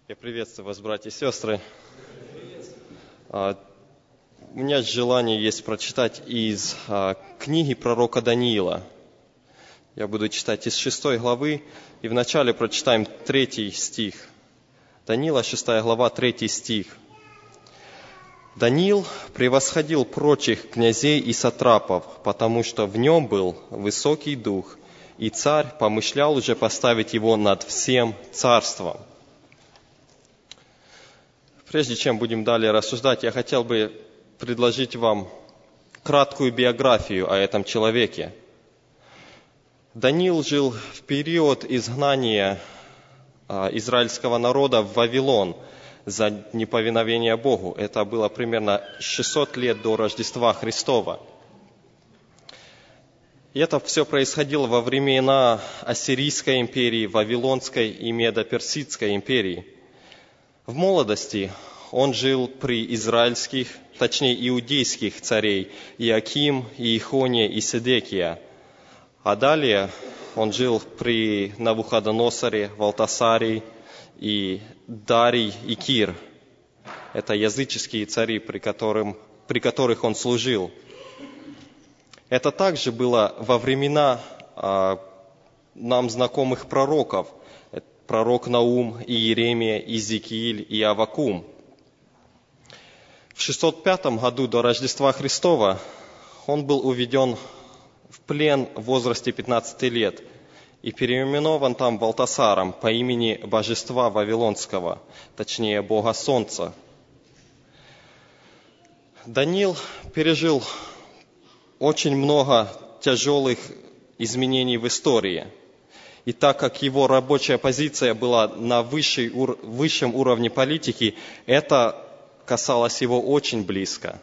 Я приветствую вас, братья и сестры. У меня желание есть прочитать из книги пророка Даниила. Я буду читать из 6 главы, и вначале прочитаем 3 стих. Даниила, 6 глава, 3 стих. «Даниил превосходил прочих князей и сатрапов, потому что в нем был высокий дух, и царь помышлял уже поставить его над всем царством». Прежде чем будем далее рассуждать, я хотел бы предложить вам краткую биографию о этом человеке. Даниил жил в период изгнания израильского народа в Вавилон за неповиновение Богу. Это было примерно 600 лет до Рождества Христова. И это все происходило во времена Ассирийской империи, Вавилонской и Медо-Персидской империи. В молодости он жил при израильских, точнее иудейских царей Иоаким, Иехония и Седекия. А далее он жил при Навуходоносоре, Валтасаре и Дарий и Кир. Это языческие цари, при которых он служил. Это также было во времена нам знакомых пророков. Пророк Наум, Иеремия, Иезекииль и Аввакум. В 605 году до Рождества Христова он был уведен в плен в возрасте 15 лет и переименован там Валтасаром по имени божества Вавилонского, точнее Бога Солнца. Даниил пережил очень много тяжелых изменений в истории. И так как его рабочая позиция была на высшем уровне политики, это касалось его очень близко.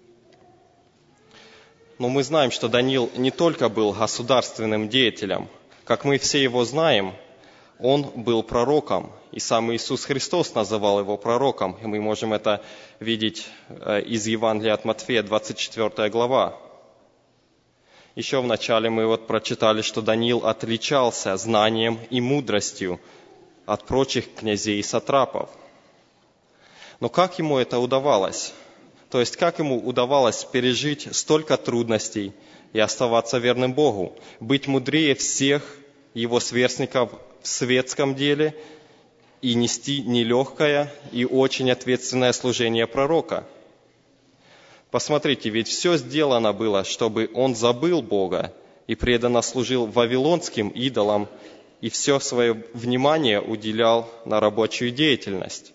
Но мы знаем, что Даниил не только был государственным деятелем. Как мы все его знаем, он был пророком. И сам Иисус Христос называл его пророком. И мы можем это видеть из Евангелия от Матфея, 24 глава. Еще вначале мы прочитали, что Даниил отличался знанием и мудростью от прочих князей и сатрапов. Но как ему это удавалось? То есть, как ему удавалось пережить столько трудностей и оставаться верным Богу, быть мудрее всех его сверстников в светском деле и нести нелегкое и очень ответственное служение пророка? Посмотрите, ведь все сделано было, чтобы он забыл Бога и преданно служил вавилонским идолам и все свое внимание уделял на рабочую деятельность.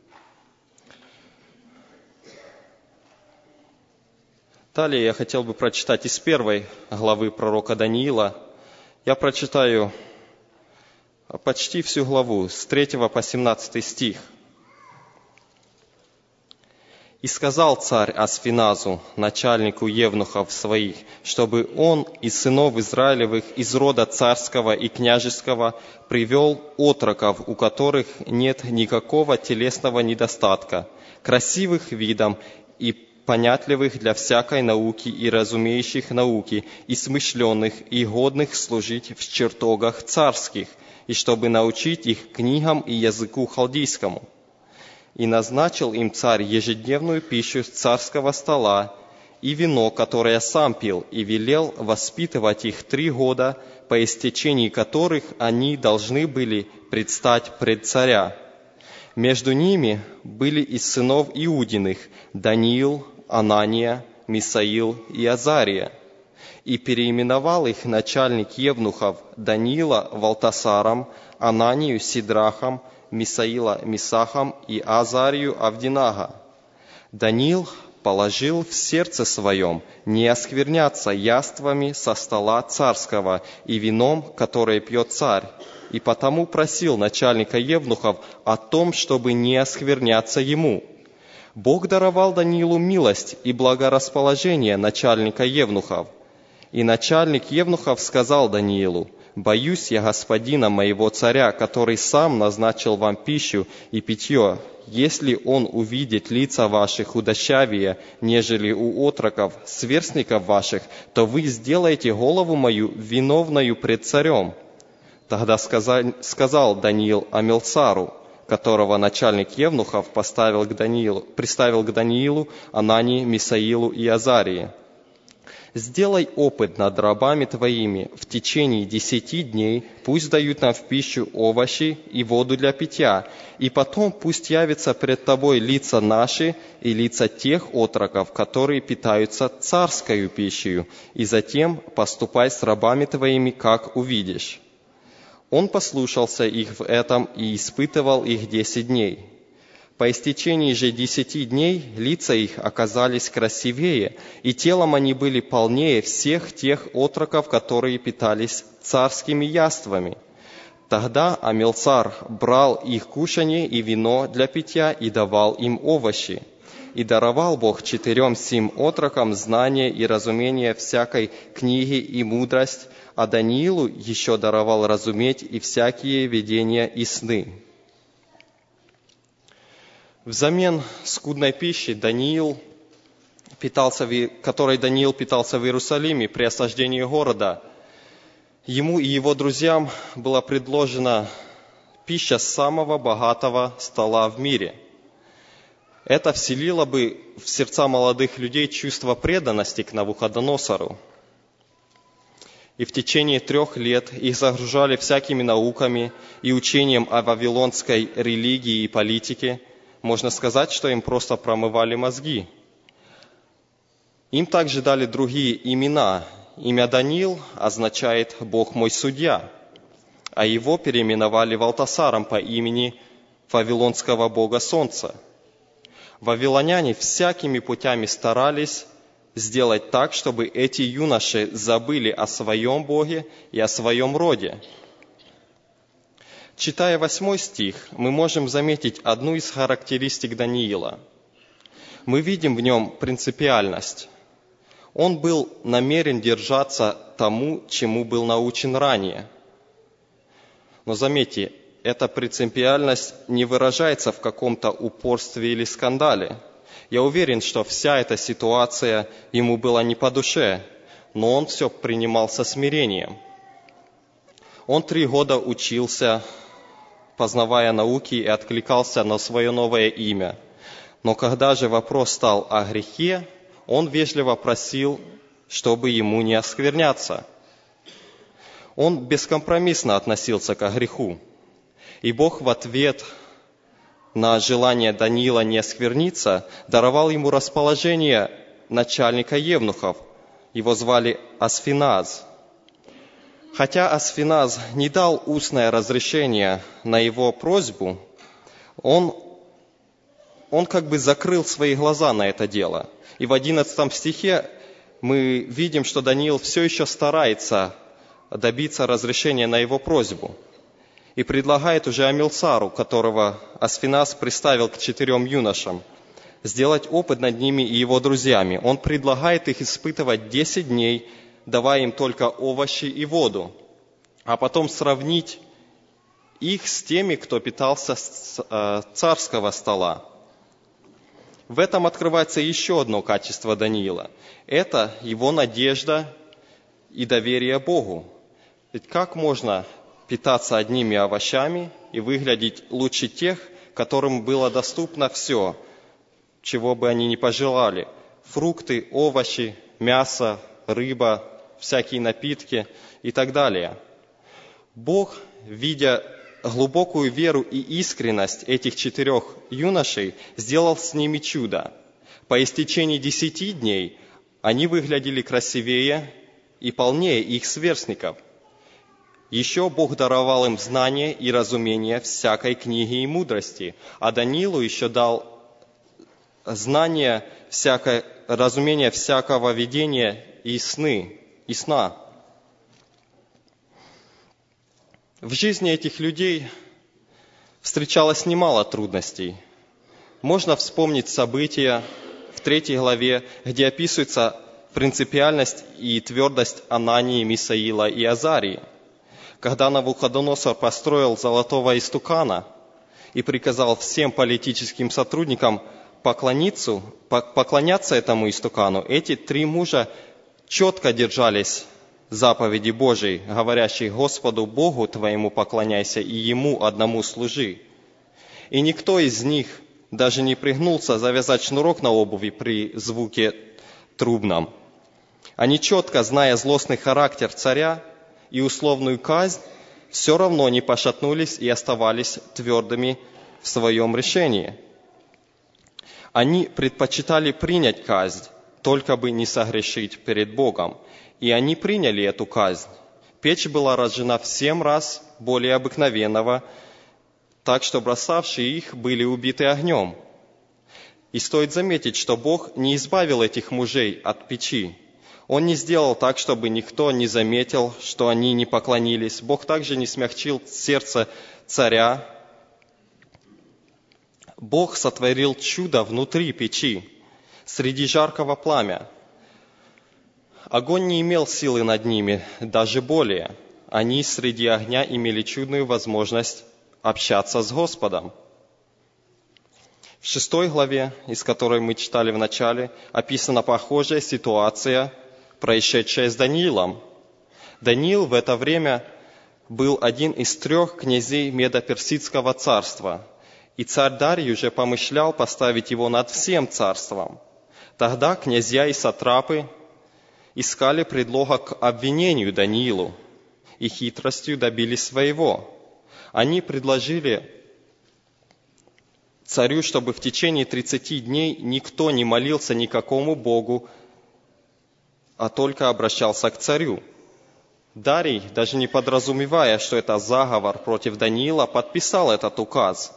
Далее я хотел бы прочитать из 1 главы пророка Даниила. Я прочитаю почти всю главу, с 3 по 17 стих. «И сказал царь Асфиназу, начальнику евнухов своих, чтобы он из сынов Израилевых, из рода царского и княжеского, привел отроков, у которых нет никакого телесного недостатка, красивых видом и понятливых для всякой науки и разумеющих науки, и смышленных, и годных служить в чертогах царских, и чтобы научить их книгам и языку халдейскому. И назначил им царь ежедневную пищу с царского стола и вино, которое сам пил, и велел воспитывать их 3 года, по истечении которых они должны были предстать пред царя. Между ними были из сынов Иудиных Даниил, Анания, Мисаил и Азария. И переименовал их начальник евнухов Даниила Валтасаром, Ананию Сидрахом, Мисаила Мисахом и Азарию Авдинага. Даниил положил в сердце своем не оскверняться яствами со стола царского и вином, которое пьет царь, и потому просил начальника евнухов о том, чтобы не оскверняться ему. Бог даровал Даниилу милость и благорасположение начальника евнухов. И начальник евнухов сказал Даниилу: «Боюсь я господина моего царя, который сам назначил вам пищу и питье. Если он увидит лица ваши худощавее, нежели у отроков, сверстников ваших, то вы сделаете голову мою виновною пред царем». Тогда сказал Даниил Амилсару: которого начальник евнухов приставил к Даниилу, Анании, Мисаилу и Азарии: «Сделай опыт над рабами твоими в течение 10 дней, пусть дают нам в пищу овощи и воду для питья, и потом пусть явятся пред тобой лица наши и лица тех отроков, которые питаются царскою пищей, и затем поступай с рабами твоими, как увидишь». Он послушался их в этом и испытывал их 10 дней. По истечении же 10 дней лица их оказались красивее, и телом они были полнее всех тех отроков, которые питались царскими яствами. Тогда Амилсар брал их кушанье и вино для питья и давал им овощи. И даровал Бог 4 сим отрокам знание и разумение всякой книги и мудрость, а Даниилу еще даровал разуметь и всякие видения и сны. Взамен скудной пищи, которой Даниил питался в Иерусалиме при осаждении города, ему и его друзьям была предложена пища с самого богатого стола в мире. Это вселило бы в сердца молодых людей чувство преданности к Навуходоносору. И в течение 3 лет их загружали всякими науками и учением о вавилонской религии и политике. Можно сказать, что им просто промывали мозги. Им также дали другие имена. Имя Даниил означает «Бог мой судья», а его переименовали Валтасаром по имени вавилонского бога солнца. Вавилоняне всякими путями старались сделать так, чтобы эти юноши забыли о своем Боге и о своем роде. Читая 8 стих, мы можем заметить одну из характеристик Даниила. Мы видим в нем принципиальность. Он был намерен держаться тому, чему был научен ранее. Но заметьте, эта принципиальность не выражается в каком-то упорстве или скандале. Я уверен, что вся эта ситуация ему была не по душе, но он все принимал со смирением. Он 3 года учился, познавая науки, и откликался на свое новое имя. Но когда же вопрос стал о грехе, он вежливо просил, чтобы ему не оскверняться. Он бескомпромиссно относился к греху. И Бог в ответ на желание Даниила не оскверниться даровал ему расположение начальника евнухов. Его звали Асфиназ. Хотя Асфиназ не дал устное разрешение на его просьбу, он как бы закрыл свои глаза на это дело. И в 11 стихе мы видим, что Даниил все еще старается добиться разрешения на его просьбу. И предлагает уже Амилсару, которого Асфиназ приставил к 4 юношам, сделать опыт над ними и его друзьями. Он предлагает их испытывать 10 дней, давая им только овощи и воду, а потом сравнить их с теми, кто питался с царского стола. В этом открывается еще одно качество Даниила. Это его надежда и доверие Богу. Ведь как можно питаться одними овощами и выглядеть лучше тех, которым было доступно все, чего бы они ни пожелали: фрукты, овощи, мясо, рыба, всякие напитки и так далее. Бог, видя глубокую веру и искренность этих 4 юношей, сделал с ними чудо. По истечении 10 дней они выглядели красивее и полнее их сверстников. Еще Бог даровал им знание и разумение всякой книги и мудрости, а Даниилу еще дал знание, разумение всякого видения и сна. В жизни этих людей встречалось немало трудностей. Можно вспомнить события в 3 главе, где описывается принципиальность и твердость Анании, Мисаила и Азарии. Когда Навуходоносор построил золотого истукана и приказал всем политическим сотрудникам поклоняться этому истукану, эти 3 мужа четко держались заповеди Божией, говорящей: «Господу Богу твоему поклоняйся и Ему одному служи». и никто из них даже не пригнулся завязать шнурок на обуви при звуке трубном. Они, четко зная злостный характер царя и условную казнь, все равно не пошатнулись и оставались твердыми в своем решении. Они предпочитали принять казнь, только бы не согрешить перед Богом. И они приняли эту казнь. Печь была разжена в 7 раз более обыкновенного, так что бросавшие их были убиты огнем. И стоит заметить, что Бог не избавил этих мужей от печи. Он не сделал так, чтобы никто не заметил, что они не поклонились. Бог также не смягчил сердце царя. Бог сотворил чудо внутри печи, среди жаркого пламя. Огонь не имел силы над ними, даже более. Они среди огня имели чудную возможность общаться с Господом. В 6 главе, из которой мы читали в начале, описана похожая ситуация, происшедшая с Даниилом. Даниил в это время был один из 3 князей Медо-Персидского царства, и царь Дарий уже помышлял поставить его над всем царством. Тогда князья и сатрапы искали предлога к обвинению Даниилу и хитростью добились своего. Они предложили царю, чтобы в течение 30 дней никто не молился никакому богу, а только обращался к царю. Дарий, даже не подразумевая, что это заговор против Даниила, подписал этот указ.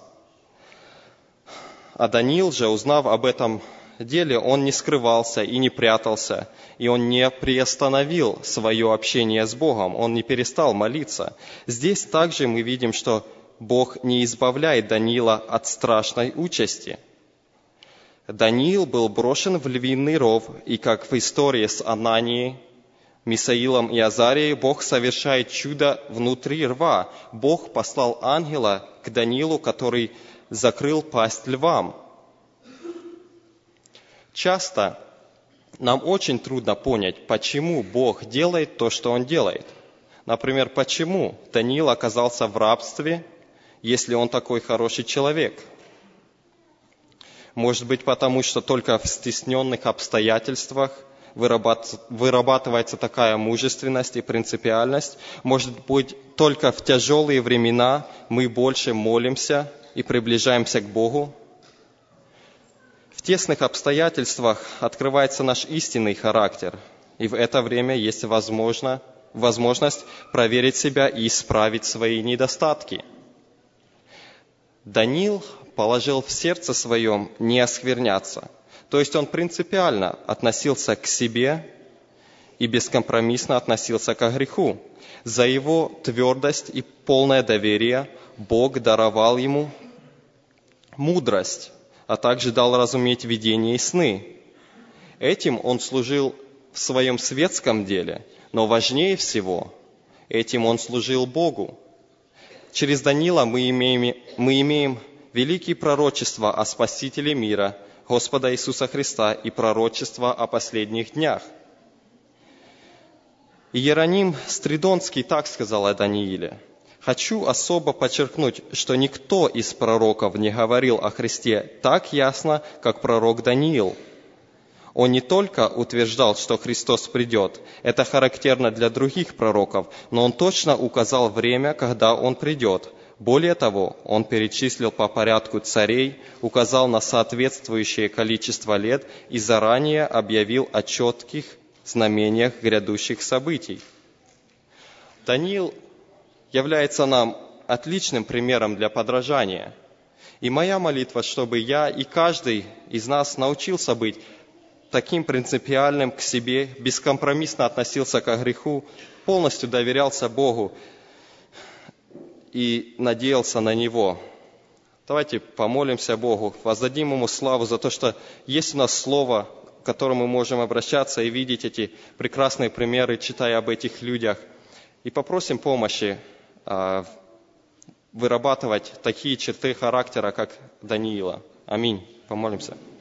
А Даниил же, узнав об этом деле, он не скрывался и не прятался, и он не приостановил свое общение с Богом, он не перестал молиться. Здесь также мы видим, что Бог не избавляет Даниила от страшной участи. Даниил был брошен в львиный ров, и как в истории с Ананией, Мисаилом и Азарией, Бог совершает чудо внутри рва. Бог послал ангела к Даниилу, который закрыл пасть львам. Часто нам очень трудно понять, почему Бог делает то, что Он делает. Например, почему Даниил оказался в рабстве, если он такой хороший человек? Может быть, потому что только в стесненных обстоятельствах вырабатывается такая мужественность и принципиальность. Может быть, только в тяжелые времена мы больше молимся и приближаемся к Богу. В тесных обстоятельствах открывается наш истинный характер, и в это время есть возможность проверить себя и исправить свои недостатки. Даниил положил в сердце своем не оскверняться, то есть он принципиально относился к себе и бескомпромиссно относился к греху. За его твердость и полное доверие Бог даровал ему мудрость, а также дал разуметь видения и сны. Этим он служил в своем светском деле, но важнее всего, этим он служил Богу. Через Даниила мы имеем великие пророчества о Спасителе мира, Господа Иисуса Христа, и пророчества о последних днях. Иероним Стридонский так сказал о Данииле: «Хочу особо подчеркнуть, что никто из пророков не говорил о Христе так ясно, как пророк Даниил. Он не только утверждал, что Христос придет, это характерно для других пророков, но он точно указал время, когда он придет. Более того, он перечислил по порядку царей, указал на соответствующее количество лет и заранее объявил о четких знамениях грядущих событий». Даниил является нам отличным примером для подражания. И моя молитва, чтобы я и каждый из нас научился быть таким принципиальным к себе, бескомпромиссно относился к греху, полностью доверялся Богу и надеялся на Него. Давайте помолимся Богу, воздадим Ему славу за то, что есть у нас Слово, к которому мы можем обращаться и видеть эти прекрасные примеры, читая об этих людях. И попросим помощи вырабатывать такие черты характера, как Даниила. Аминь. Помолимся.